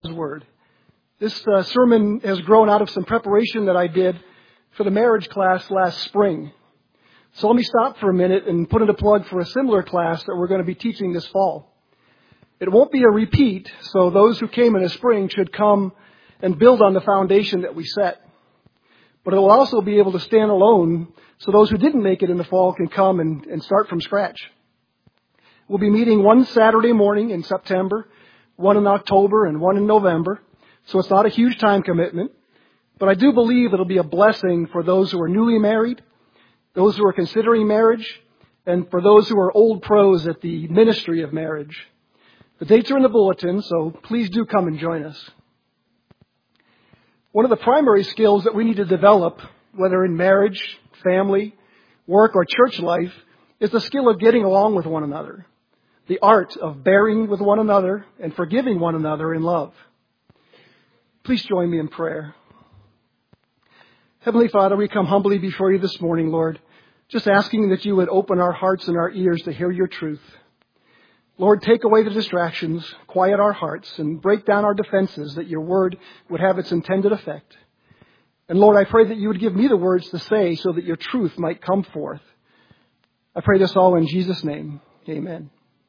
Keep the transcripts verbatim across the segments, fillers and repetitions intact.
His Word. This uh, sermon has grown out of some preparation that I did for the marriage class last spring. So let me stop for a minute and put in a plug for a similar class that we're going to be teaching this fall. It won't be a repeat, so those who came in the spring should come and build on the foundation that we set. But it will also be able to stand alone, so those who didn't make it in the fall can come and, and start from scratch. We'll be meeting one Saturday morning in September, one in October, and one in November. So it's not a huge time commitment. But I do believe it'll be a blessing for those who are newly married, those who are considering marriage, and for those who are old pros at the ministry of marriage. The dates are in the bulletin, so please do come and join us. One of the primary skills that we need to develop, whether in marriage, family, work, or church life, is the skill of getting along with one another. The art of bearing with one another and forgiving one another in love. Please join me in prayer. Heavenly Father, we come humbly before you this morning, Lord, just asking that you would open our hearts and our ears to hear your truth. Lord, take away the distractions, quiet our hearts, and break down our defenses that your word would have its intended effect. And Lord, I pray that you would give me the words to say so that your truth might come forth. I pray this all in Jesus' name. Amen.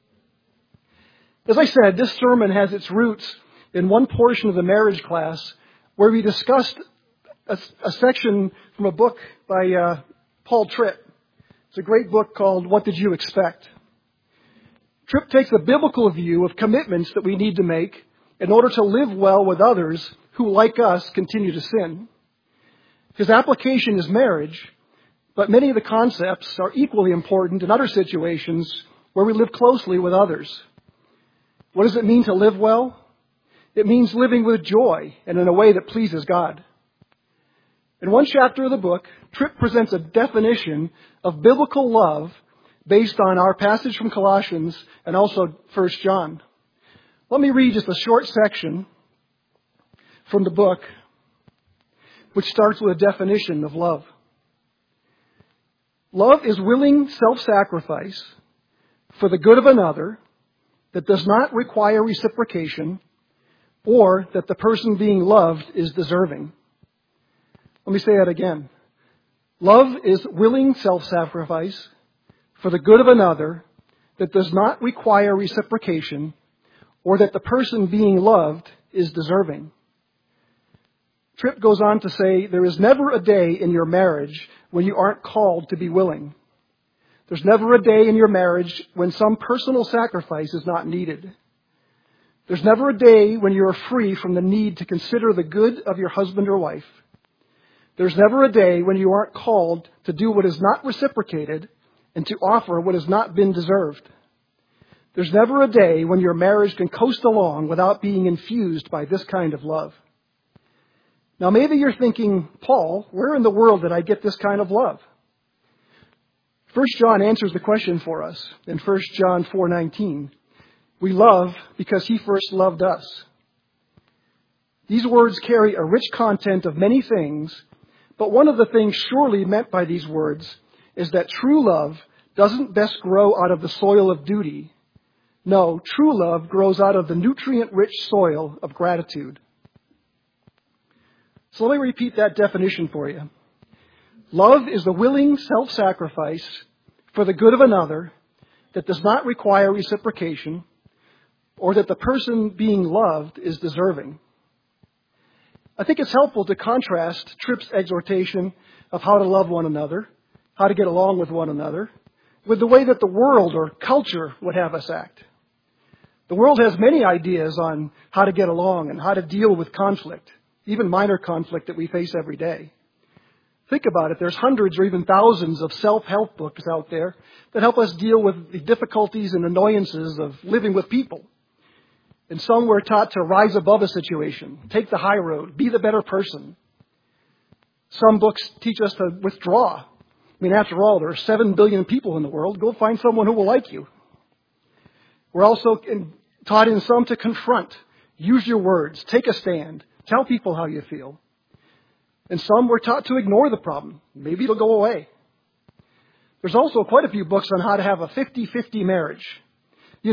As I said, this sermon has its roots in one portion of the marriage class where we discussed a, a section from a book by uh, Paul Tripp. It's a great book called What Did You Expect? Tripp takes a biblical view of commitments that we need to make in order to live well with others who, like us, continue to sin. His application is marriage, but many of the concepts are equally important in other situations where we live closely with others. What does it mean to live well? It means living with joy and in a way that pleases God. In one chapter of the book, Tripp presents a definition of biblical love based on our passage from Colossians and also First John. Let me read just a short section from the book, which starts with a definition of love. Love is willing self-sacrifice for the good of another that does not require reciprocation or that the person being loved is deserving. Let me say that again. Love is willing self-sacrifice for the good of another that does not require reciprocation or that the person being loved is deserving. Tripp goes on to say, there is never a day in your marriage when you aren't called to be willing. There's never a day in your marriage when some personal sacrifice is not needed. There's never a day when you are free from the need to consider the good of your husband or wife. There's never a day when you aren't called to do what is not reciprocated and to offer what has not been deserved. There's never a day when your marriage can coast along without being infused by this kind of love. Now maybe you're thinking, Paul, where in the world did I get this kind of love? First John answers the question for us in First John four nineteen. We love because he first loved us. These words carry a rich content of many things, but one of the things surely meant by these words is that true love doesn't best grow out of the soil of duty. No, true love grows out of the nutrient-rich soil of gratitude. So let me repeat that definition for you. Love is the willing self-sacrifice for the good of another that does not require reciprocation or that the person being loved is deserving. I think it's helpful to contrast Tripp's exhortation of how to love one another, how to get along with one another, with the way that the world or culture would have us act. The world has many ideas on how to get along and how to deal with conflict, even minor conflict that we face every day. Think about it. There's hundreds or even thousands of self-help books out there that help us deal with the difficulties and annoyances of living with people. And some we're taught to rise above a situation, take the high road, be the better person. Some books teach us to withdraw. I mean, after all, there are seven billion people in the world. Go find someone who will like you. We're also in, taught in some to confront, use your words, take a stand, tell people how you feel. And some we're taught to ignore the problem. Maybe it'll go away. There's also quite a few books on how to have a fifty-fifty marriage. You know,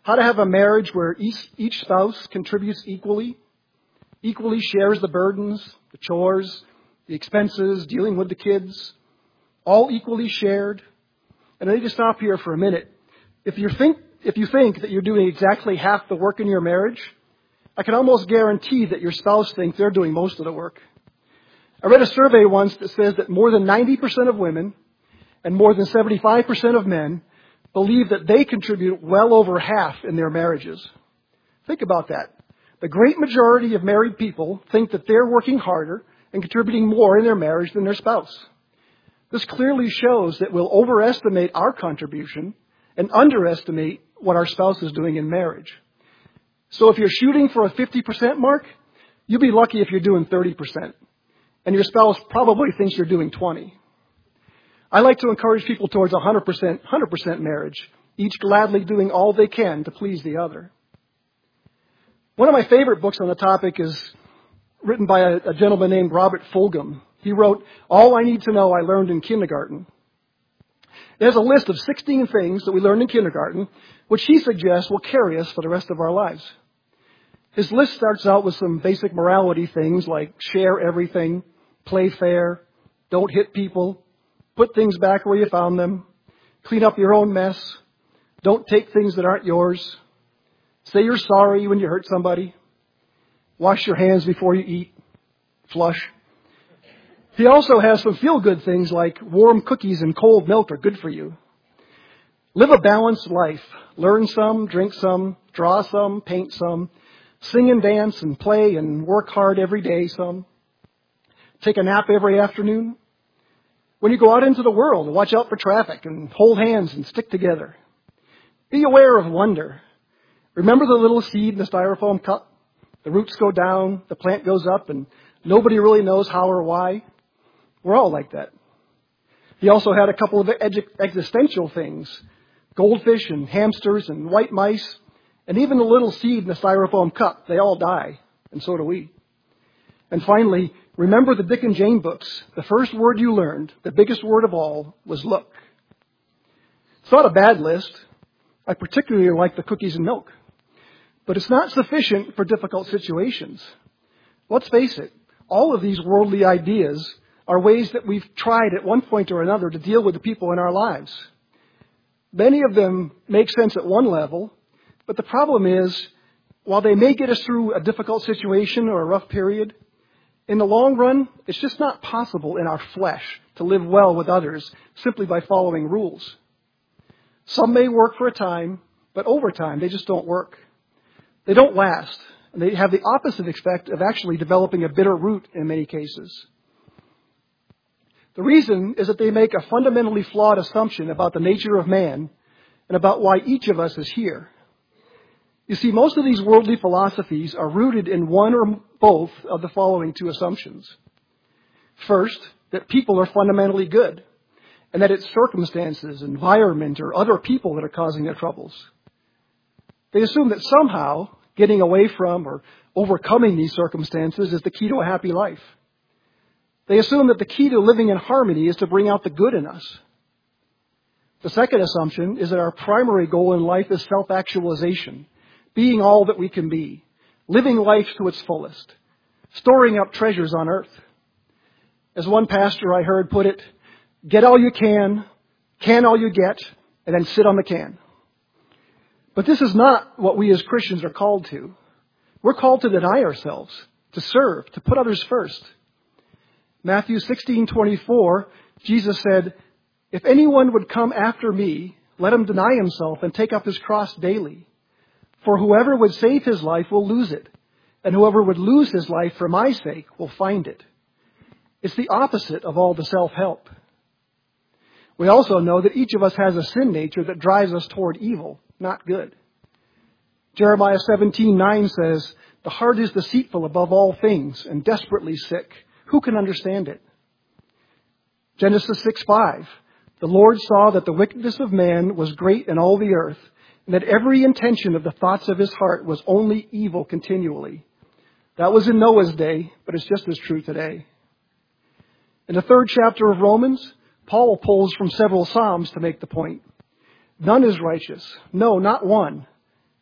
how to have a marriage where each, each spouse contributes equally, equally shares the burdens, the chores, the expenses, dealing with the kids, all equally shared. And I need to stop here for a minute. If you think, if you think that you're doing exactly half the work in your marriage, I can almost guarantee that your spouse thinks they're doing most of the work. I read a survey once that says that more than ninety percent of women and more than seventy-five percent of men believe that they contribute well over half in their marriages. Think about that. The great majority of married people think that they're working harder and contributing more in their marriage than their spouse. This clearly shows that we'll overestimate our contribution and underestimate what our spouse is doing in marriage. So if you're shooting for a fifty percent mark, you'll be lucky if you're doing thirty percent. And your spouse probably thinks you're doing twenty. I like to encourage people towards a one hundred percent, one hundred percent marriage, each gladly doing all they can to please the other. One of my favorite books on the topic is written by a, a gentleman named Robert Fulghum. He wrote, All I Need to Know I Learned in Kindergarten. It has a list of sixteen things that we learned in kindergarten, which he suggests will carry us for the rest of our lives. His list starts out with some basic morality things like share everything, play fair, don't hit people, put things back where you found them, clean up your own mess, don't take things that aren't yours, say you're sorry when you hurt somebody, wash your hands before you eat, flush. He also has some feel-good things like warm cookies and cold milk are good for you. Live a balanced life. Learn some, drink some, draw some, paint some, sing and dance and play and work hard every day some. Take a nap every afternoon. When you go out into the world, watch out for traffic and hold hands and stick together. Be aware of wonder. Remember the little seed in the styrofoam cup? The roots go down, the plant goes up, and nobody really knows how or why. We're all like that. He also had a couple of edu- existential things. Goldfish and hamsters and white mice, and even the little seed in the styrofoam cup. They all die, and so do we. And finally, remember the Dick and Jane books. The first word you learned, the biggest word of all, was look. It's not a bad list. I particularly like the cookies and milk. But it's not sufficient for difficult situations. Let's face it, all of these worldly ideas are ways that we've tried at one point or another to deal with the people in our lives. Many of them make sense at one level, but the problem is, while they may get us through a difficult situation or a rough period, in the long run, it's just not possible in our flesh to live well with others simply by following rules. Some may work for a time, but over time, they just don't work. They don't last, and they have the opposite effect of actually developing a bitter root in many cases. The reason is that they make a fundamentally flawed assumption about the nature of man and about why each of us is here. You see, most of these worldly philosophies are rooted in one or both of the following two assumptions. First, that people are fundamentally good, and that it's circumstances, environment, or other people that are causing their troubles. They assume that somehow getting away from or overcoming these circumstances is the key to a happy life. They assume that the key to living in harmony is to bring out the good in us. The second assumption is that our primary goal in life is self-actualization, being all that we can be, living life to its fullest, storing up treasures on earth. As one pastor I heard put it, get all you can, can all you get, and then sit on the can. But this is not what we as Christians are called to. We're called to deny ourselves, to serve, to put others first. Matthew sixteen twenty-four, Jesus said, if anyone would come after me, let him deny himself and take up his cross daily. For whoever would save his life will lose it, and whoever would lose his life for my sake will find it. It's the opposite of all the self-help. We also know that each of us has a sin nature that drives us toward evil, not good. Jeremiah seventeen nine says, the heart is deceitful above all things and desperately sick. Who can understand it? Genesis six five. The Lord saw that the wickedness of man was great in all the earth, and that every intention of the thoughts of his heart was only evil continually. That was in Noah's day, but it's just as true today. In the third chapter of Romans, Paul pulls from several Psalms to make the point. None is righteous. No, not one.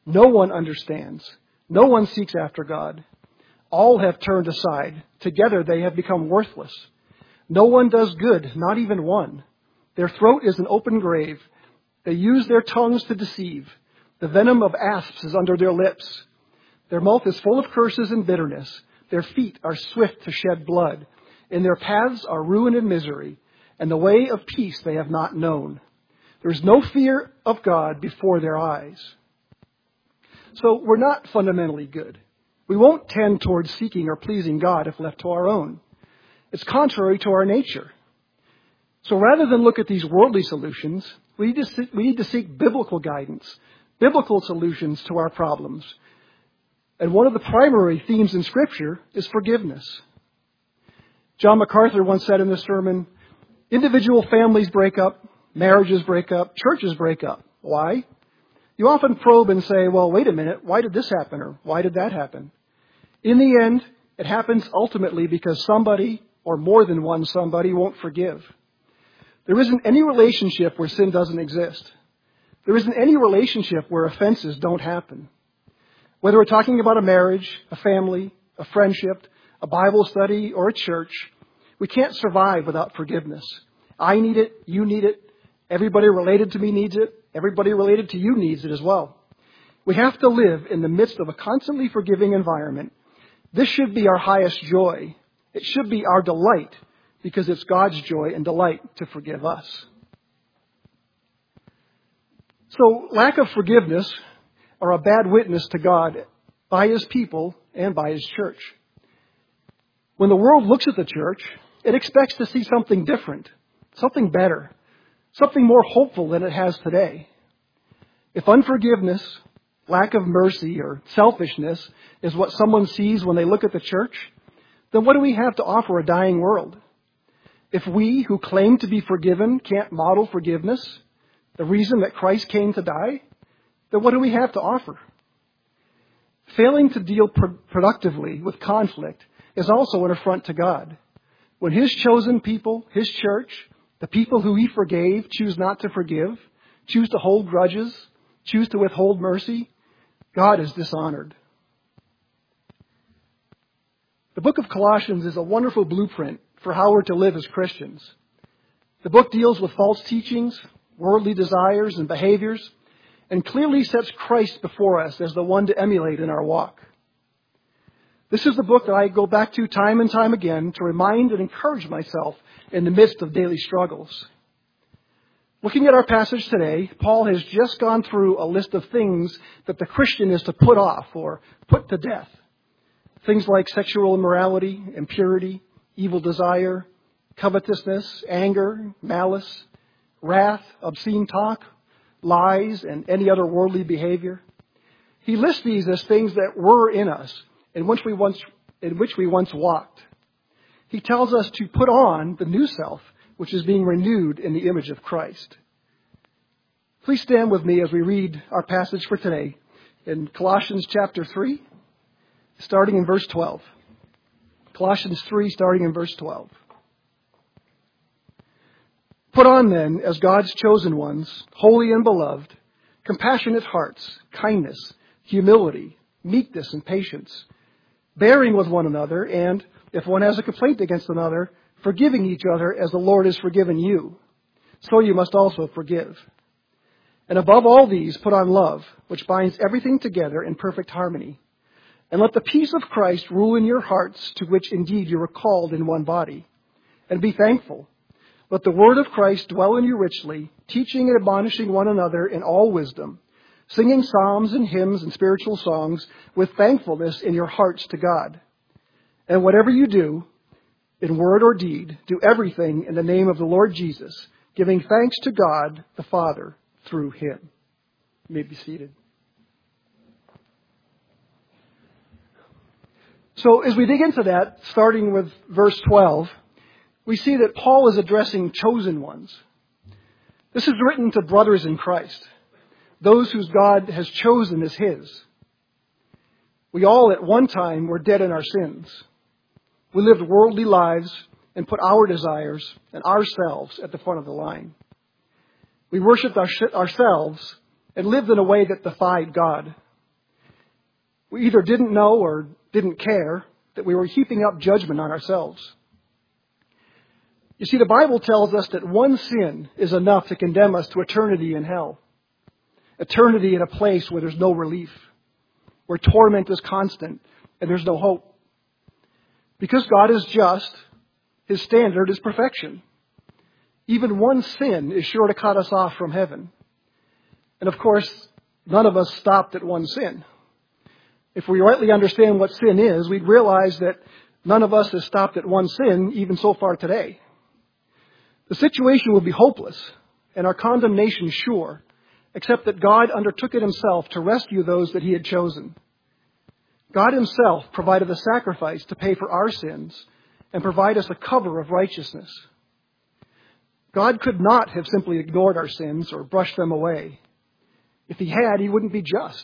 No one understands. No one seeks after God. All have turned aside. Together they have become worthless. No one does good, not even one. Their throat is an open grave. They use their tongues to deceive. The venom of asps is under their lips. Their mouth is full of curses and bitterness. Their feet are swift to shed blood. In their paths are ruin and misery, and the way of peace they have not known. There is no fear of God before their eyes. So we're not fundamentally good. We won't tend towards seeking or pleasing God if left to our own. It's contrary to our nature. So rather than look at these worldly solutions, we need to seek, we need to seek biblical guidance, biblical solutions to our problems. And one of the primary themes in Scripture is forgiveness. John MacArthur once said in this sermon, individual families break up, marriages break up, churches break up. Why? You often probe and say, well, wait a minute, why did this happen or why did that happen? In the end, it happens ultimately because somebody or more than one somebody won't forgive. There isn't any relationship where sin doesn't exist. There isn't any relationship where offenses don't happen. Whether we're talking about a marriage, a family, a friendship, a Bible study, or a church, we can't survive without forgiveness. I need it, you need it, everybody related to me needs it, everybody related to you needs it as well. We have to live in the midst of a constantly forgiving environment. This should be our highest joy. It should be our delight, because it's God's joy and delight to forgive us. So lack of forgiveness are a bad witness to God by His people and by His church. When the world looks at the church, it expects to see something different, something better, something more hopeful than it has today. If unforgiveness, lack of mercy, or selfishness is what someone sees when they look at the church, then what do we have to offer a dying world? If we who claim to be forgiven can't model forgiveness, the reason that Christ came to die, then what do we have to offer? Failing to deal pro- productively with conflict is also an affront to God. When His chosen people, His church, the people who He forgave, choose not to forgive, choose to hold grudges, choose to withhold mercy, God is dishonored. The book of Colossians is a wonderful blueprint for how we're to live as Christians. The book deals with false teachings, worldly desires, and behaviors, and clearly sets Christ before us as the one to emulate in our walk. This is the book that I go back to time and time again to remind and encourage myself in the midst of daily struggles. Looking at our passage today, Paul has just gone through a list of things that the Christian is to put off or put to death. Things like sexual immorality, impurity, evil desire, covetousness, anger, malice, wrath, obscene talk, lies, and any other worldly behavior. He lists these as things that were in us, in which we once, in which we once walked. He tells us to put on the new self, which is being renewed in the image of Christ. Please stand with me as we read our passage for today in Colossians chapter three, starting in verse twelve. Colossians three, starting in verse twelve. Put on then, as God's chosen ones, holy and beloved, compassionate hearts, kindness, humility, meekness, and patience, bearing with one another, and, if one has a complaint against another, forgiving each other as the Lord has forgiven you. So you must also forgive. And above all these, put on love, which binds everything together in perfect harmony. And let the peace of Christ rule in your hearts, to which indeed you were called in one body. And be thankful. Let the word of Christ dwell in you richly, teaching and admonishing one another in all wisdom, singing psalms and hymns and spiritual songs with thankfulness in your hearts to God. And whatever you do, in word or deed, do everything in the name of the Lord Jesus, giving thanks to God the Father through Him. You may be seated. So as we dig into that, starting with verse twelve, we see that Paul is addressing chosen ones. This is written to brothers in Christ, those whose God has chosen as His. We all at one time were dead in our sins. We lived worldly lives and put our desires and ourselves at the front of the line. We worshipped our, ourselves and lived in a way that defied God. We either didn't know or didn't care that we were heaping up judgment on ourselves. You see, the Bible tells us that one sin is enough to condemn us to eternity in hell. Eternity in a place where there's no relief, where torment is constant and there's no hope. Because God is just, His standard is perfection. Even one sin is sure to cut us off from heaven. And of course, none of us stopped at one sin. If we rightly understand what sin is, we'd realize that none of us has stopped at one sin, even so far today. The situation would be hopeless and our condemnation sure, except that God undertook it Himself to rescue those that He had chosen. God Himself provided the sacrifice to pay for our sins and provide us a cover of righteousness. God could not have simply ignored our sins or brushed them away. If He had, He wouldn't be just.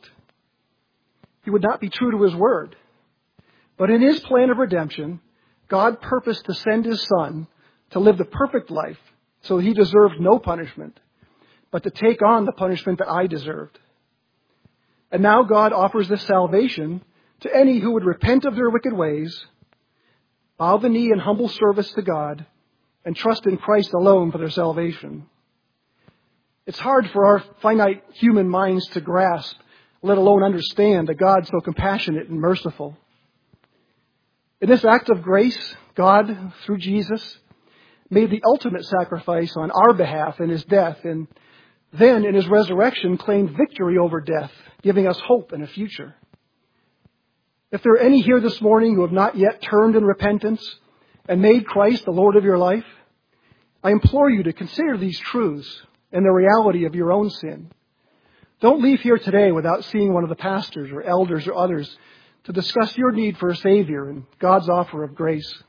He would not be true to His word. But in His plan of redemption, God purposed to send His Son to live the perfect life so He deserved no punishment, but to take on the punishment that I deserved. And now God offers this salvation to any who would repent of their wicked ways, bow the knee in humble service to God, and trust in Christ alone for their salvation. It's hard for our finite human minds to grasp, let alone understand, a God so compassionate and merciful. In this act of grace, God, through Jesus, made the ultimate sacrifice on our behalf in His death, and then in His resurrection claimed victory over death, giving us hope and a future. If there are any here this morning who have not yet turned in repentance and made Christ the Lord of your life, I implore you to consider these truths and the reality of your own sin. Don't leave here today without seeing one of the pastors or elders or others to discuss your need for a Savior and God's offer of grace.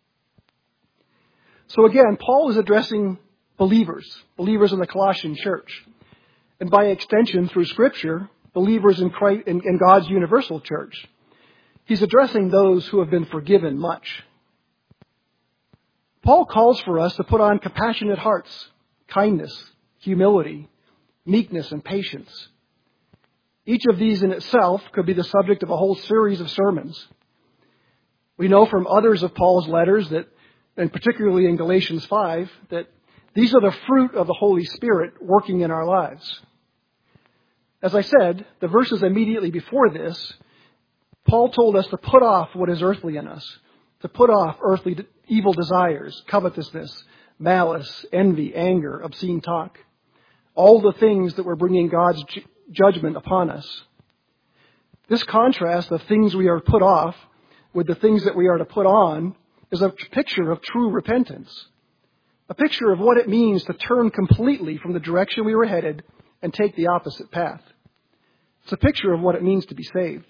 So again, Paul is addressing believers, believers in the Colossian church, and by extension, through Scripture, believers in, Christ, in, in God's universal church. He's addressing those who have been forgiven much. Paul calls for us to put on compassionate hearts, kindness, humility, meekness, and patience. Each of these in itself could be the subject of a whole series of sermons. We know from others of Paul's letters that, and particularly in Galatians five, that these are the fruit of the Holy Spirit working in our lives. As I said, the verses immediately before this, Paul told us to put off what is earthly in us, to put off earthly evil desires, covetousness, malice, envy, anger, obscene talk. All the things that were bringing God's ju- judgment upon us. This contrast of things we are put off with the things that we are to put on is a picture of true repentance. A picture of what it means to turn completely from the direction we were headed and take the opposite path. It's a picture of what it means to be saved.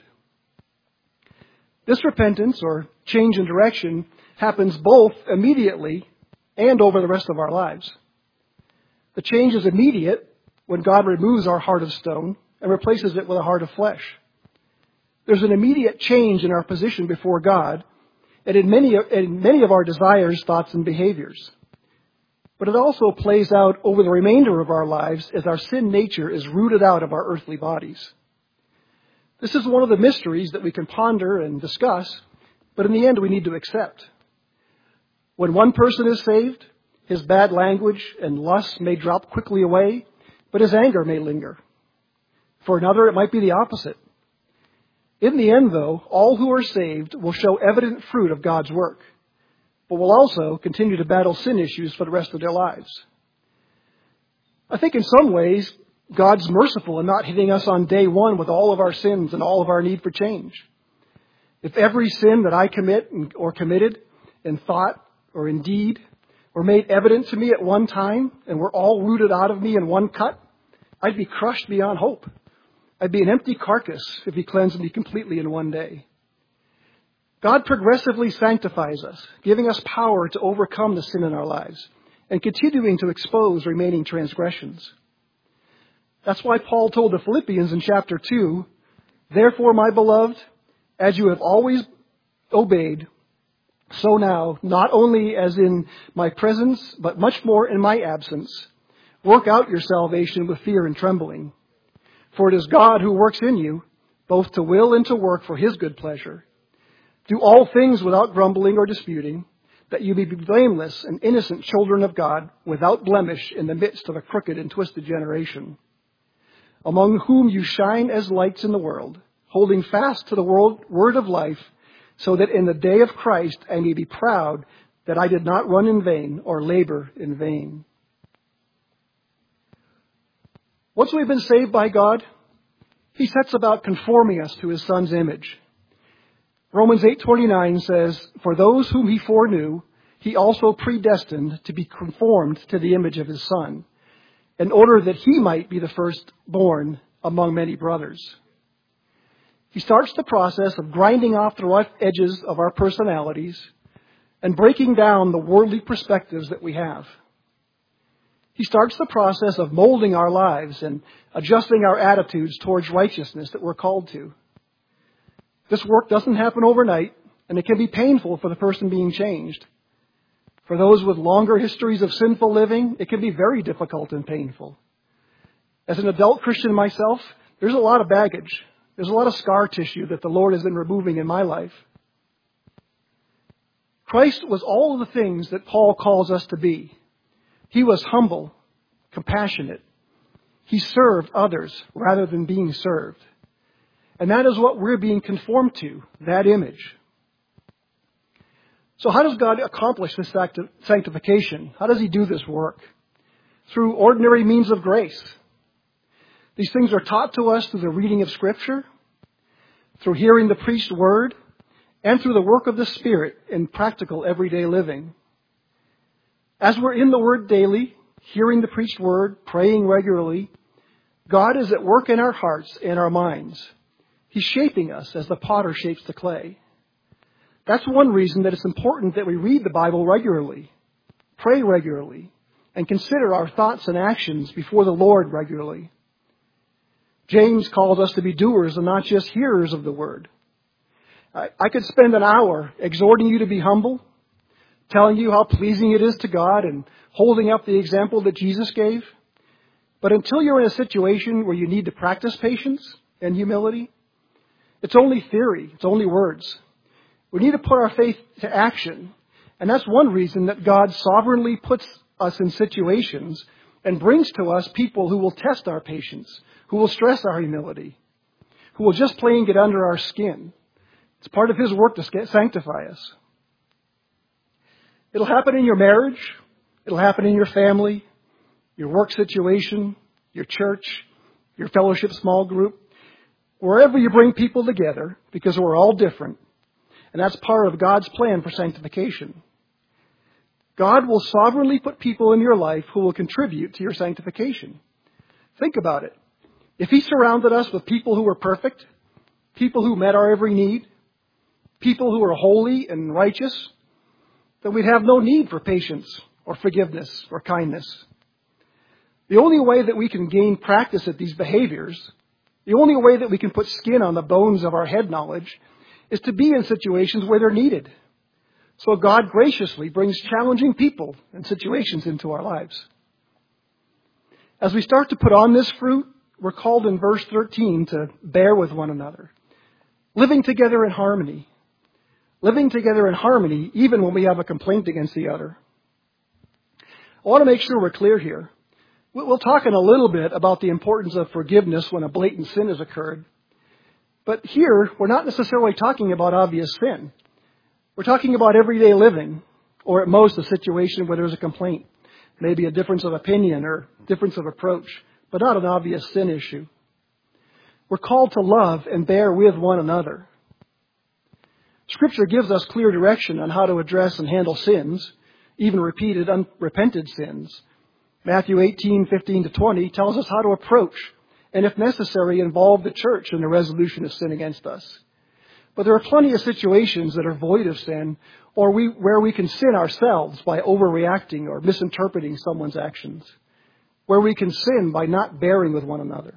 This repentance or change in direction happens both immediately and over the rest of our lives. The change is immediate when God removes our heart of stone and replaces it with a heart of flesh. There's an immediate change in our position before God and in many, in many of our desires, thoughts, and behaviors. But it also plays out over the remainder of our lives as our sin nature is rooted out of our earthly bodies. This is one of the mysteries that we can ponder and discuss, but in the end we need to accept. When one person is saved, his bad language and lust may drop quickly away, but his anger may linger. For another, it might be the opposite. In the end, though, all who are saved will show evident fruit of God's work, but will also continue to battle sin issues for the rest of their lives. I think in some ways, God's merciful in not hitting us on day one with all of our sins and all of our need for change. If every sin that I commit or committed in thought or in deed were made evident to me at one time and were all rooted out of me in one cut, I'd be crushed beyond hope. I'd be an empty carcass if He cleansed me completely in one day. God progressively sanctifies us, giving us power to overcome the sin in our lives and continuing to expose remaining transgressions. That's why Paul told the Philippians in chapter two, "Therefore, my beloved, as you have always obeyed, so now, not only as in my presence, but much more in my absence, work out your salvation with fear and trembling. For it is God who works in you, both to will and to work for his good pleasure. Do all things without grumbling or disputing, that you may be blameless and innocent children of God, without blemish in the midst of a crooked and twisted generation, among whom you shine as lights in the world, holding fast to the world, word of life, so that in the day of Christ I may be proud that I did not run in vain or labor in vain. Once we've been saved by God, he sets about conforming us to his Son's image. Romans eight twenty-nine says, "For those whom he foreknew, he also predestined to be conformed to the image of his Son, in order that he might be the firstborn among many brothers." He starts the process of grinding off the rough edges of our personalities and breaking down the worldly perspectives that we have. He starts the process of molding our lives and adjusting our attitudes towards righteousness that we're called to. This work doesn't happen overnight, and it can be painful for the person being changed. For those with longer histories of sinful living, it can be very difficult and painful. As an adult Christian myself, there's a lot of baggage. There's a lot of scar tissue that the Lord has been removing in my life. Christ was all of the things that Paul calls us to be. He was humble, compassionate. He served others rather than being served. And that is what we're being conformed to, that image. So how does God accomplish this sanctification? How does he do this work? Through ordinary means of grace. These things are taught to us through the reading of Scripture, through hearing the preached word, and through the work of the Spirit in practical everyday living. As we're in the Word daily, hearing the preached word, praying regularly, God is at work in our hearts and our minds. He's shaping us as the potter shapes the clay. That's one reason that it's important that we read the Bible regularly, pray regularly, and consider our thoughts and actions before the Lord regularly. James calls us to be doers and not just hearers of the word. I, I could spend an hour exhorting you to be humble, telling you how pleasing it is to God and holding up the example that Jesus gave. But until you're in a situation where you need to practice patience and humility, it's only theory. It's only words. We need to put our faith to action. And that's one reason that God sovereignly puts us in situations and brings to us people who will test our patience, who will stress our humility, who will just plain get under our skin. It's part of his work to sanctify us. It'll happen in your marriage. It'll happen in your family, your work situation, your church, your fellowship small group, wherever you bring people together, because we're all different. And that's part of God's plan for sanctification. God will sovereignly put people in your life who will contribute to your sanctification. Think about it. If he surrounded us with people who were perfect, people who met our every need, people who were holy and righteous, then we'd have no need for patience or forgiveness or kindness. The only way that we can gain practice at these behaviors, the only way that we can put skin on the bones of our head knowledge, is to be in situations where they're needed. So God graciously brings challenging people and situations into our lives. As we start to put on this fruit, we're called in verse thirteen to bear with one another, living together in harmony. Living together in harmony even when we have a complaint against the other. I want to make sure we're clear here. We'll talk in a little bit about the importance of forgiveness when a blatant sin has occurred. But here, we're not necessarily talking about obvious sin. We're talking about everyday living, or at most a situation where there's a complaint, maybe a difference of opinion or difference of approach, but not an obvious sin issue. We're called to love and bear with one another. Scripture gives us clear direction on how to address and handle sins, even repeated, unrepented sins. Matthew eighteen, fifteen to twenty tells us how to approach and, if necessary, involve the church in the resolution of sin against us. But there are plenty of situations that are void of sin, or we, where we can sin ourselves by overreacting or misinterpreting someone's actions, where we can sin by not bearing with one another.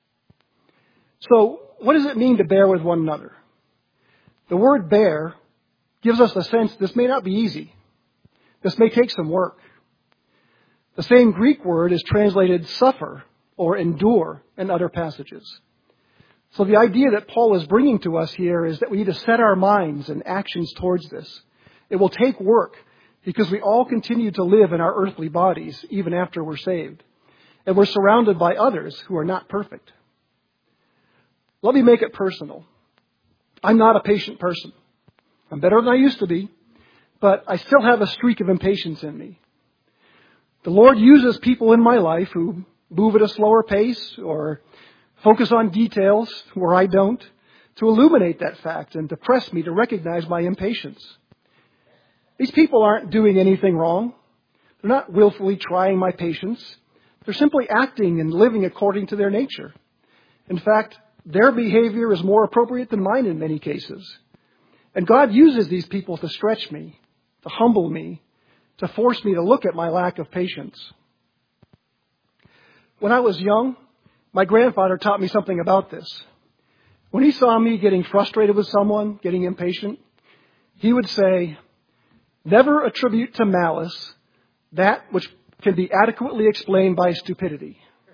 So, what does it mean to bear with one another? The word bear gives us the sense this may not be easy. This may take some work. The same Greek word is translated suffer or endure in other passages. So the idea that Paul is bringing to us here is that we need to set our minds and actions towards this. It will take work because we all continue to live in our earthly bodies even after we're saved. And we're surrounded by others who are not perfect. Let me make it personal. I'm not a patient person. I'm better than I used to be, but I still have a streak of impatience in me. The Lord uses people in my life who move at a slower pace or focus on details where I don't to illuminate that fact and to press me to recognize my impatience. These people aren't doing anything wrong. They're not willfully trying my patience. They're simply acting and living according to their nature. In fact, their behavior is more appropriate than mine in many cases. And God uses these people to stretch me, to humble me, to force me to look at my lack of patience. When I was young, my grandfather taught me something about this. When he saw me getting frustrated with someone, getting impatient, he would say, "Never attribute to malice that which can be adequately explained by stupidity."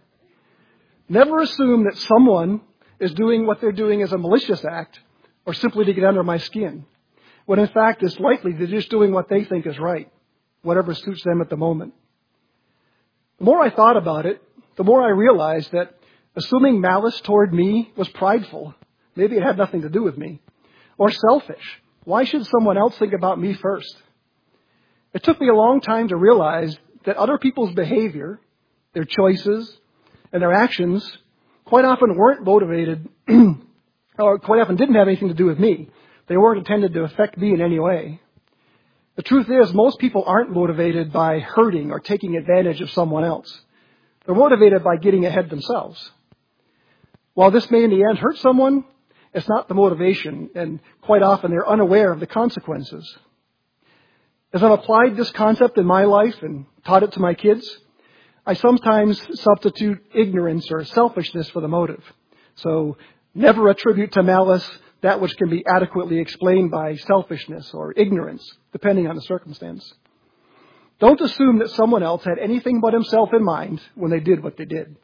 Never assume that someone is doing what they're doing as a malicious act or simply to get under my skin, when in fact it's likely they're just doing what they think is right, whatever suits them at the moment. The more I thought about it, the more I realized that assuming malice toward me was prideful. Maybe it had nothing to do with me. Or selfish. Why should someone else think about me first? It took me a long time to realize that other people's behavior, their choices, and their actions quite often weren't motivated, or quite often didn't have anything to do with me. They weren't intended to affect me in any way. The truth is, most people aren't motivated by hurting or taking advantage of someone else. They're motivated by getting ahead themselves. While this may in the end hurt someone, it's not the motivation, and quite often they're unaware of the consequences. As I've applied this concept in my life and taught it to my kids, I sometimes substitute ignorance or selfishness for the motive. So never attribute to malice that which can be adequately explained by selfishness or ignorance, depending on the circumstance. Don't assume that someone else had anything but himself in mind when they did what they did.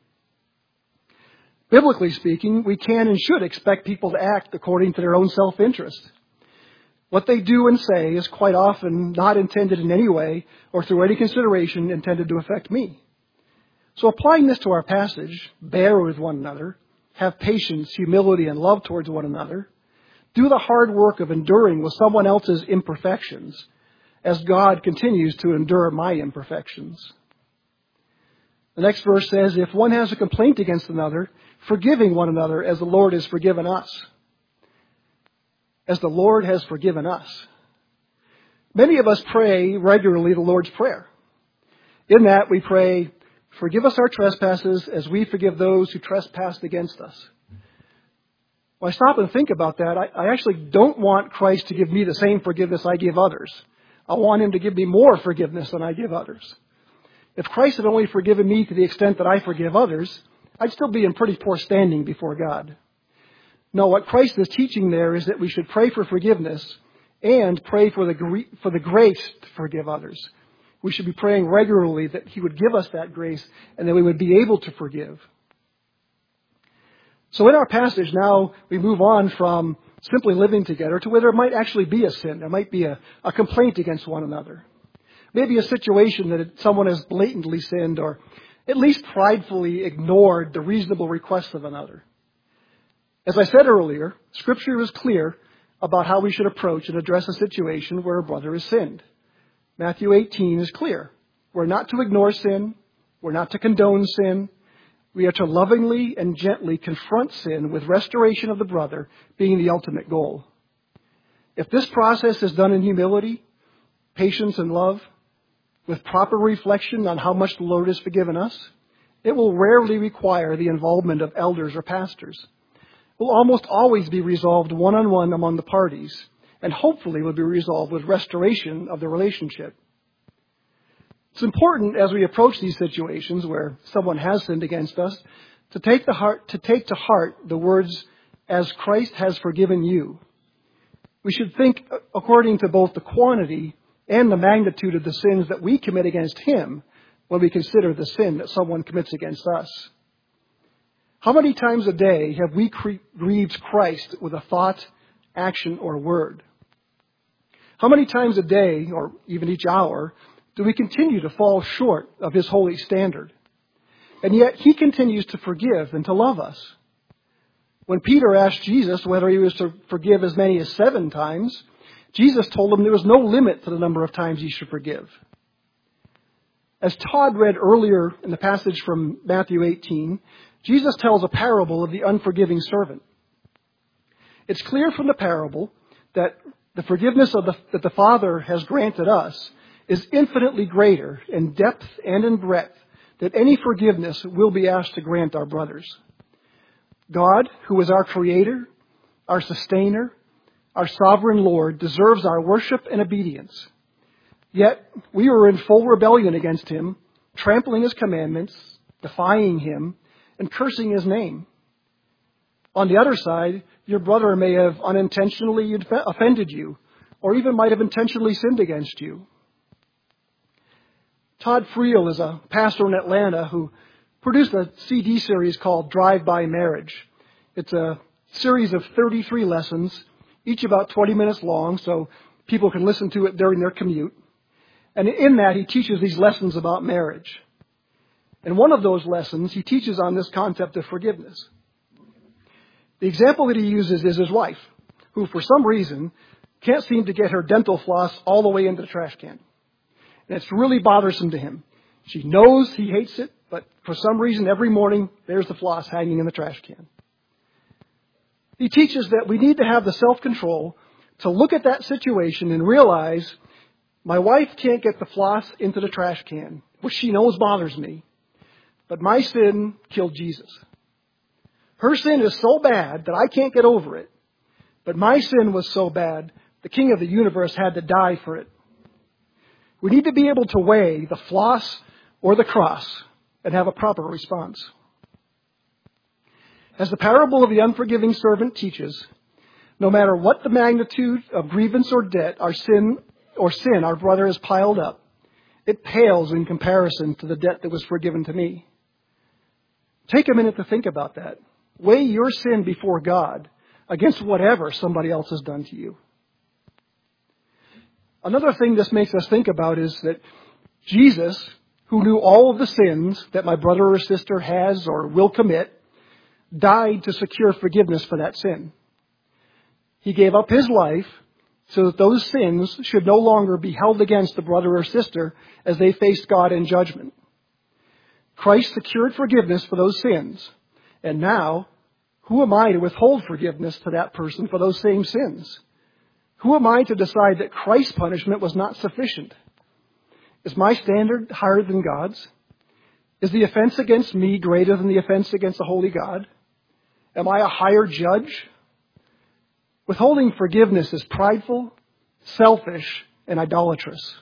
Biblically speaking, we can and should expect people to act according to their own self-interest. What they do and say is quite often not intended in any way or through any consideration intended to affect me. So applying this to our passage, bear with one another, have patience, humility, and love towards one another, do the hard work of enduring with someone else's imperfections as God continues to endure my imperfections. The next verse says, if one has a complaint against another, forgiving one another as the Lord has forgiven us. As the Lord has forgiven us. Many of us pray regularly the Lord's Prayer. In that we pray, forgive us our trespasses as we forgive those who trespass against us. When I stop and think about that, I, I actually don't want Christ to give me the same forgiveness I give others. I want Him to give me more forgiveness than I give others. If Christ had only forgiven me to the extent that I forgive others, I'd still be in pretty poor standing before God. No, what Christ is teaching there is that we should pray for forgiveness and pray for the for the grace to forgive others. We should be praying regularly that He would give us that grace and that we would be able to forgive. So in our passage now, we move on from simply living together to where there might actually be a sin. There might be a, a complaint against one another. Maybe a situation that someone has blatantly sinned or at least pridefully ignored the reasonable requests of another. As I said earlier, Scripture is clear about how we should approach and address a situation where a brother has sinned. Matthew eighteen is clear. We're not to ignore sin. We're not to condone sin. We are to lovingly and gently confront sin with restoration of the brother being the ultimate goal. If this process is done in humility, patience, and love, with proper reflection on how much the Lord has forgiven us, it will rarely require the involvement of elders or pastors. It will almost always be resolved one-on-one among the parties, and hopefully will be resolved with restoration of the relationship. It's important as we approach these situations where someone has sinned against us to take the heart, to take to heart the words, as Christ has forgiven you. We should think according to both the quantity and the magnitude of the sins that we commit against Him when we consider the sin that someone commits against us. How many times a day have we cre- grieved Christ with a thought, action, or word? How many times a day, or even each hour, do we continue to fall short of His holy standard? And yet He continues to forgive and to love us. When Peter asked Jesus whether He was to forgive as many as seven times, Jesus told him there was no limit to the number of times He should forgive. As Todd read earlier in the passage from Matthew eighteen, Jesus tells a parable of the unforgiving servant. It's clear from the parable that the forgiveness of the, that the Father has granted us is infinitely greater in depth and in breadth than any forgiveness we'll be asked to grant our brothers. God, who is our Creator, our Sustainer, our Sovereign Lord, deserves our worship and obedience. Yet we were in full rebellion against Him, trampling His commandments, defying Him, and cursing His name. On the other side, your brother may have unintentionally offended you, or even might have intentionally sinned against you. Todd Friel is a pastor in Atlanta who produced a C D series called Drive-By Marriage. It's a series of thirty-three lessons, each about twenty minutes long, so people can listen to it during their commute. And in that, he teaches these lessons about marriage. And one of those lessons, he teaches on this concept of forgiveness. The example that he uses is his wife, who for some reason can't seem to get her dental floss all the way into the trash can. And it's really bothersome to him. She knows he hates it, but for some reason every morning there's the floss hanging in the trash can. He teaches that we need to have the self-control to look at that situation and realize my wife can't get the floss into the trash can, which she knows bothers me. But my sin killed Jesus. Her sin is so bad that I can't get over it. But my sin was so bad, the King of the universe had to die for it. We need to be able to weigh the floss or the cross and have a proper response. As the parable of the unforgiving servant teaches, no matter what the magnitude of grievance or debt our sin or sin our brother has piled up, it pales in comparison to the debt that was forgiven to me. Take a minute to think about that. Weigh your sin before God against whatever somebody else has done to you. Another thing this makes us think about is that Jesus, who knew all of the sins that my brother or sister has or will commit, died to secure forgiveness for that sin. He gave up His life so that those sins should no longer be held against the brother or sister as they faced God in judgment. Christ secured forgiveness for those sins. And now, who am I to withhold forgiveness to that person for those same sins? Who am I to decide that Christ's punishment was not sufficient? Is my standard higher than God's? Is the offense against me greater than the offense against the holy God? Am I a higher judge? Withholding forgiveness is prideful, selfish, and idolatrous.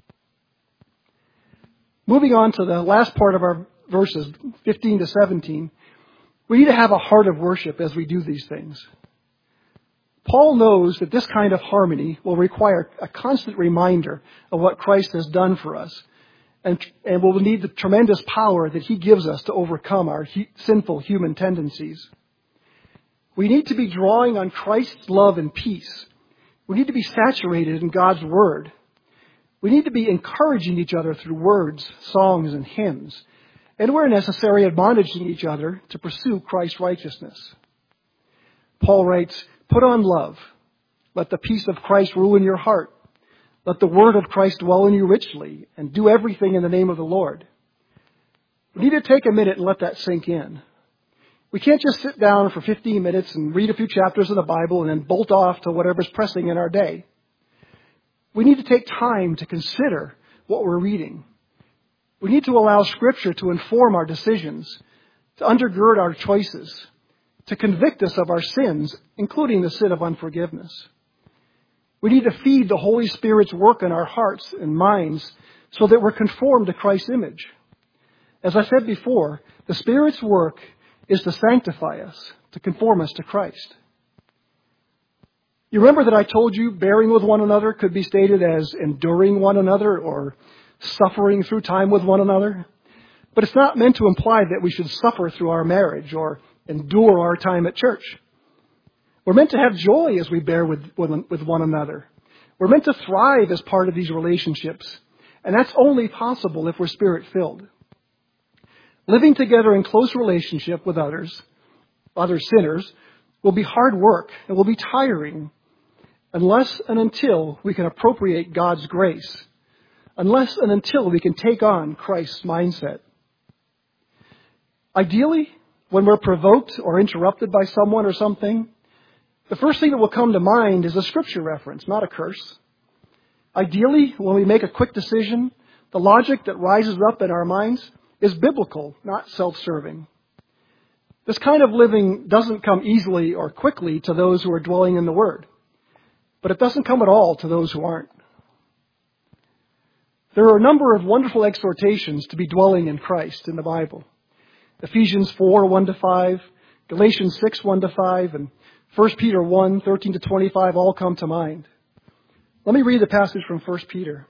Moving on to the last part of our verses, fifteen to seventeen, we need to have a heart of worship as we do these things. Paul knows that this kind of harmony will require a constant reminder of what Christ has done for us, and, and will need the tremendous power that He gives us to overcome our hu- sinful human tendencies. We need to be drawing on Christ's love and peace. We need to be saturated in God's Word. We need to be encouraging each other through words, songs, and hymns. And where necessary, admonishing each other to pursue Christ's righteousness. Paul writes, "Put on love. Let the peace of Christ rule in your heart. Let the word of Christ dwell in you richly, and do everything in the name of the Lord." We need to take a minute and let that sink in. We can't just sit down for fifteen minutes and read a few chapters of the Bible and then bolt off to whatever's pressing in our day. We need to take time to consider what we're reading. We need to allow Scripture to inform our decisions, to undergird our choices, to convict us of our sins, including the sin of unforgiveness. We need to feed the Holy Spirit's work in our hearts and minds so that we're conformed to Christ's image. As I said before, the Spirit's work is to sanctify us, to conform us to Christ. You remember that I told you bearing with one another could be stated as enduring one another or suffering through time with one another? But it's not meant to imply that we should suffer through our marriage or endure our time at church. We're meant to have joy as we bear with, with one another. We're meant to thrive as part of these relationships. And that's only possible if we're Spirit-filled. Living together in close relationship with others, other sinners, will be hard work and will be tiring unless and until we can appropriate God's grace, unless and until we can take on Christ's mindset. Ideally, when we're provoked or interrupted by someone or something, the first thing that will come to mind is a scripture reference, not a curse. Ideally, when we make a quick decision, the logic that rises up in our minds is biblical, not self-serving. This kind of living doesn't come easily or quickly to those who are dwelling in the Word, but it doesn't come at all to those who aren't. There are a number of wonderful exhortations to be dwelling in Christ in the Bible. Ephesians four, one to five, Galatians six, one to five, and First Peter one, thirteen to twenty-five all come to mind. Let me read the passage from First Peter.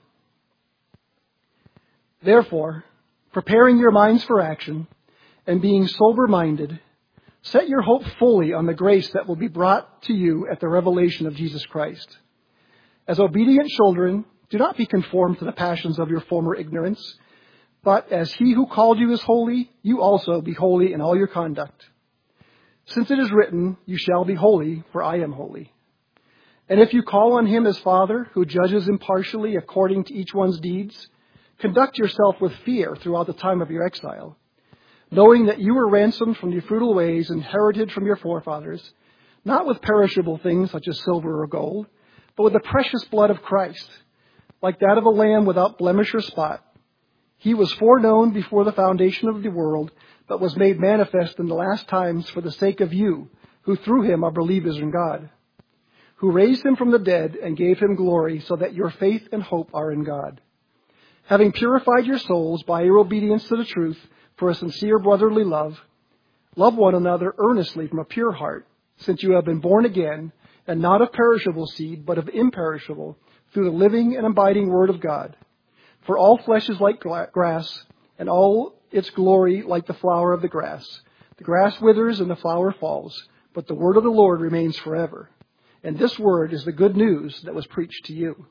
Therefore, preparing your minds for action and being sober-minded, set your hope fully on the grace that will be brought to you at the revelation of Jesus Christ. As obedient children, do not be conformed to the passions of your former ignorance, but as he who called you is holy, you also be holy in all your conduct. Since it is written, you shall be holy, for I am holy. And if you call on him as Father, who judges impartially according to each one's deeds, conduct yourself with fear throughout the time of your exile, knowing that you were ransomed from the futile ways inherited from your forefathers, not with perishable things such as silver or gold, but with the precious blood of Christ, like that of a lamb without blemish or spot. He was foreknown before the foundation of the world, but was made manifest in the last times for the sake of you, who through him are believers in God, who raised him from the dead and gave him glory, so that your faith and hope are in God. Having purified your souls by your obedience to the truth for a sincere brotherly love, love one another earnestly from a pure heart, since you have been born again, and not of perishable seed, but of imperishable, through the living and abiding word of God. For all flesh is like grass, and all its glory like the flower of the grass. The grass withers and the flower falls, but the word of the Lord remains forever. And this word is the good news that was preached to you.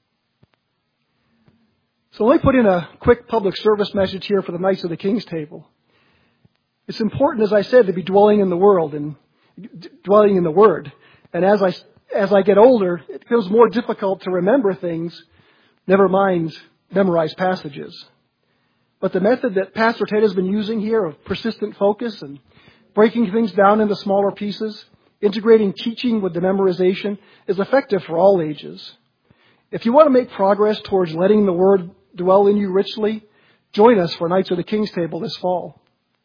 So let me put in a quick public service message here for the Knights of the King's Table. It's important, as I said, to be dwelling in the world and d- dwelling in the Word. And as I, as I get older, it becomes more difficult to remember things, never mind memorize passages. But the method that Pastor Ted has been using here of persistent focus and breaking things down into smaller pieces, integrating teaching with the memorization, is effective for all ages. If you want to make progress towards letting the Word dwell in you richly, join us for Knights of the King's Table this fall.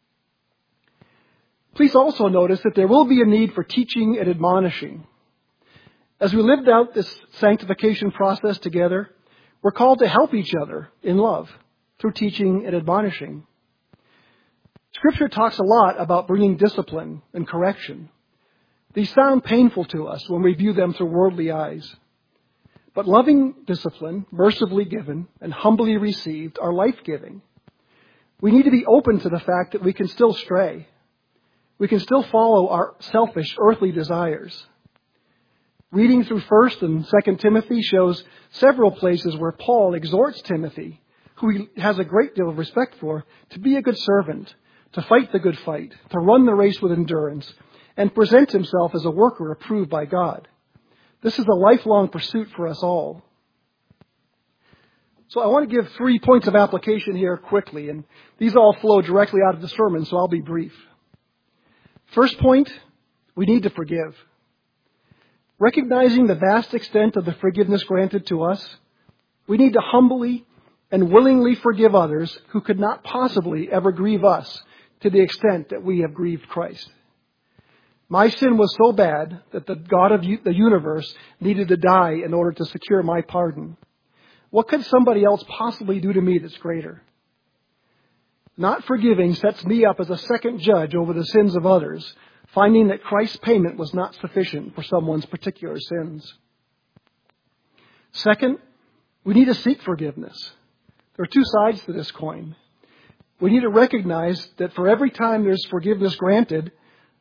Please also notice that there will be a need for teaching and admonishing. As we lived out this sanctification process together, we're called to help each other in love through teaching and admonishing. Scripture talks a lot about bringing discipline and correction. These sound painful to us when we view them through worldly eyes. But loving discipline, mercifully given and humbly received, are life-giving. We need to be open to the fact that we can still stray. We can still follow our selfish earthly desires. Reading through First and Second Timothy shows several places where Paul exhorts Timothy, who he has a great deal of respect for, to be a good servant, to fight the good fight, to run the race with endurance, and present himself as a worker approved by God. This is a lifelong pursuit for us all. So I want to give three points of application here quickly, and these all flow directly out of the sermon, so I'll be brief. First point, we need to forgive. Recognizing the vast extent of the forgiveness granted to us, we need to humbly and willingly forgive others who could not possibly ever grieve us to the extent that we have grieved Christ. My sin was so bad that the God of the universe needed to die in order to secure my pardon. What could somebody else possibly do to me that's greater? Not forgiving sets me up as a second judge over the sins of others, finding that Christ's payment was not sufficient for someone's particular sins. Second, we need to seek forgiveness. There are two sides to this coin. We need to recognize that for every time there's forgiveness granted,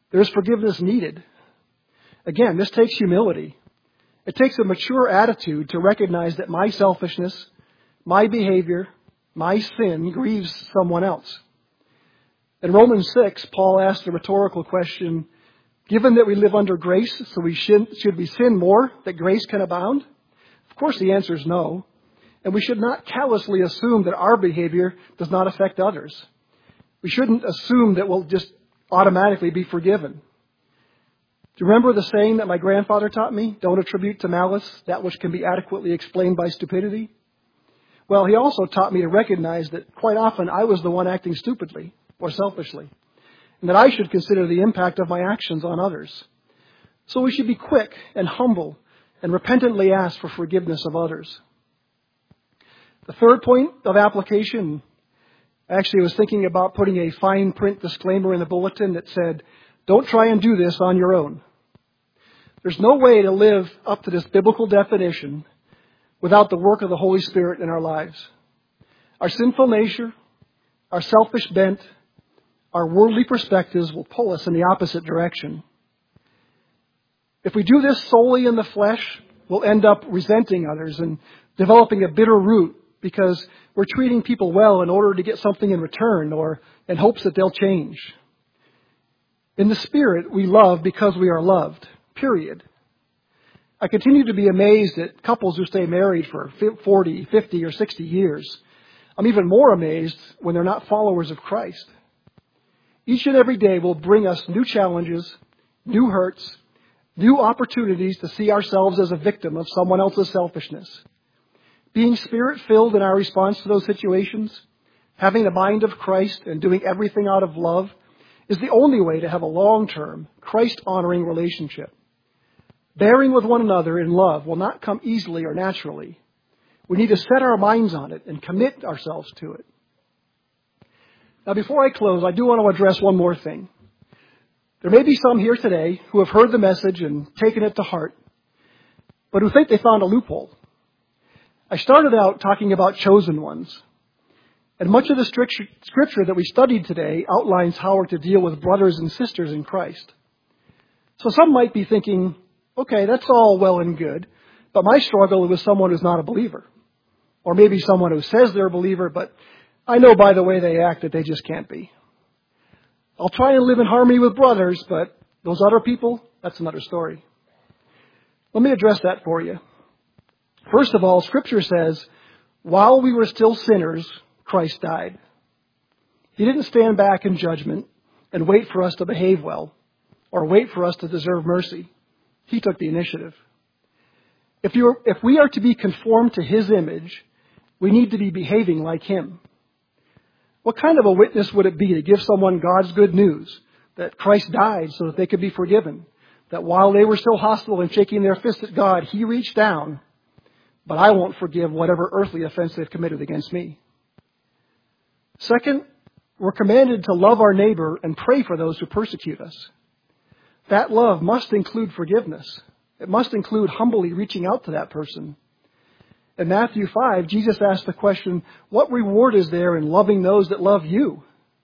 There's forgiveness needed. Again, this takes humility. It takes a mature attitude to recognize that my selfishness, my behavior, my sin grieves someone else. In Romans six, Paul asked the rhetorical question, given that we live under grace, so we should, should we sin more that grace can abound? Of course the answer is no. And we should not callously assume that our behavior does not affect others. We shouldn't assume that we'll just automatically be forgiven. Do you remember the saying that my grandfather taught me? Don't attribute to malice that which can be adequately explained by stupidity. Well, he also taught me to recognize that quite often I was the one acting stupidly or selfishly, and that I should consider the impact of my actions on others. So we should be quick and humble and repentantly ask for forgiveness of others. The third point of application, actually I was thinking about putting a fine print disclaimer in the bulletin that said, don't try and do this on your own. There's no way to live up to this biblical definition without the work of the Holy Spirit in our lives. Our sinful nature, our selfish bent, our worldly perspectives will pull us in the opposite direction. If we do this solely in the flesh, we'll end up resenting others and developing a bitter root because we're treating people well in order to get something in return or in hopes that they'll change. In the Spirit, we love because we are loved, period. I continue to be amazed at couples who stay married for forty, fifty, or sixty years. I'm even more amazed when they're not followers of Christ. Each and every day will bring us new challenges, new hurts, new opportunities to see ourselves as a victim of someone else's selfishness. Being Spirit-filled in our response to those situations, having the mind of Christ and doing everything out of love, is the only way to have a long-term, Christ-honoring relationship. Bearing with one another in love will not come easily or naturally. We need to set our minds on it and commit ourselves to it. Now, before I close, I do want to address one more thing. There may be some here today who have heard the message and taken it to heart, but who think they found a loophole. I started out talking about chosen ones. And much of the scripture that we studied today outlines how we're to deal with brothers and sisters in Christ. So some might be thinking, okay, that's all well and good, but my struggle is with someone who's not a believer. Or maybe someone who says they're a believer, but I know by the way they act that they just can't be. I'll try and live in harmony with brothers, but those other people, that's another story. Let me address that for you. First of all, Scripture says, while we were still sinners, Christ died. He didn't stand back in judgment and wait for us to behave well or wait for us to deserve mercy. He took the initiative. If, you're, if we are to be conformed to His image, we need to be behaving like Him. What kind of a witness would it be to give someone God's good news that Christ died so that they could be forgiven? That while they were still hostile and shaking their fist at God, He reached down, but I won't forgive whatever earthly offense they've committed against me. Second, we're commanded to love our neighbor and pray for those who persecute us. That love must include forgiveness. It must include humbly reaching out to that person. In Matthew five, Jesus asked the question, what reward is there in loving those that love you?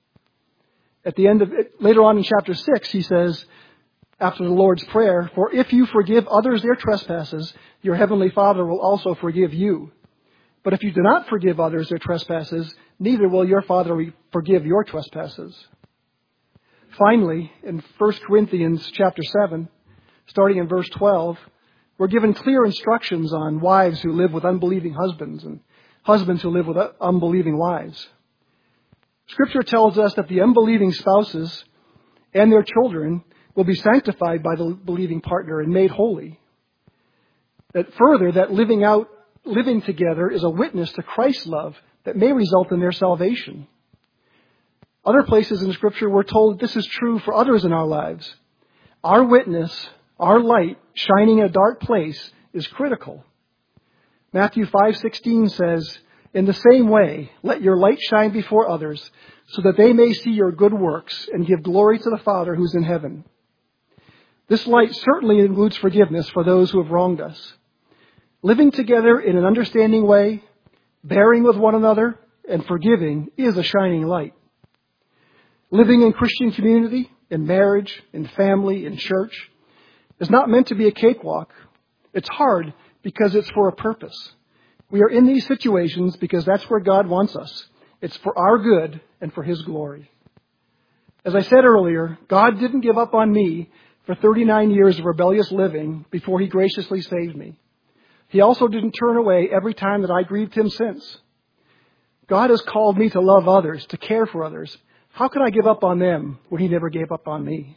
At the end of it, later on in chapter six, he says, after the Lord's Prayer, for if you forgive others their trespasses, your heavenly Father will also forgive you. But if you do not forgive others their trespasses, neither will your Father forgive your trespasses. Finally, in First Corinthians chapter seven, starting in verse twelve, we're given clear instructions on wives who live with unbelieving husbands and husbands who live with unbelieving wives. Scripture tells us that the unbelieving spouses and their children will be sanctified by the believing partner and made holy. That further, that living out, living together is a witness to Christ's love that may result in their salvation. Other places in Scripture we're told this is true for others in our lives. Our witness, our light, shining in a dark place is critical. Matthew five sixteen says, in the same way, let your light shine before others so that they may see your good works and give glory to the Father who's in heaven. This light certainly includes forgiveness for those who have wronged us. Living together in an understanding way, bearing with one another, and forgiving is a shining light. Living in Christian community, in marriage, in family, in church, is not meant to be a cakewalk. It's hard because it's for a purpose. We are in these situations because that's where God wants us. It's for our good and for His glory. As I said earlier, God didn't give up on me for thirty-nine years of rebellious living before He graciously saved me. He also didn't turn away every time that I grieved Him since. God has called me to love others, to care for others. How can I give up on them when He never gave up on me?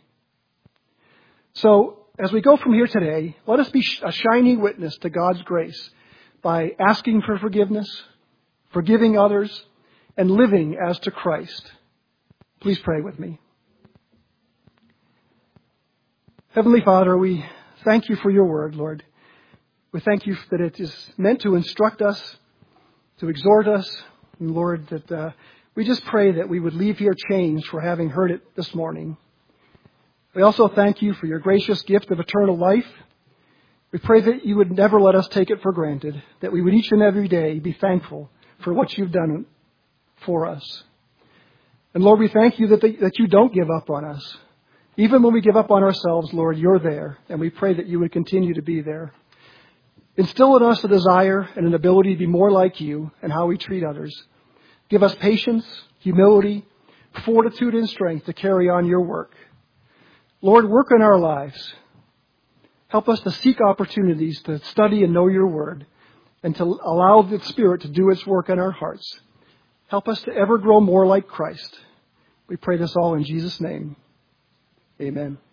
So, as we go from here today, let us be a shining witness to God's grace by asking for forgiveness, forgiving others, and living as to Christ. Please pray with me. Heavenly Father, we thank You for Your word, Lord. We thank You that it is meant to instruct us, to exhort us, and Lord, that uh, we just pray that we would leave here changed for having heard it this morning. We also thank You for Your gracious gift of eternal life. We pray that You would never let us take it for granted, that we would each and every day be thankful for what You've done for us. And Lord, we thank You that, the, that You don't give up on us. Even when we give up on ourselves, Lord, You're there, and we pray that You would continue to be there. Instill in us a desire and an ability to be more like You and how we treat others. Give us patience, humility, fortitude, and strength to carry on Your work. Lord, work in our lives. Help us to seek opportunities to study and know Your word and to allow the Spirit to do its work in our hearts. Help us to ever grow more like Christ. We pray this all in Jesus' name. Amen.